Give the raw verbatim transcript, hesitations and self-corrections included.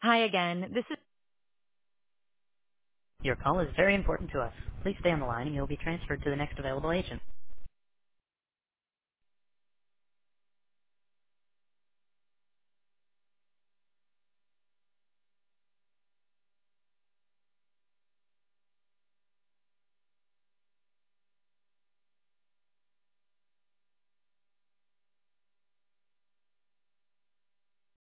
Hi again. This is Your call is very important to us. Please stay on the line and you'll be transferred to the next available agent.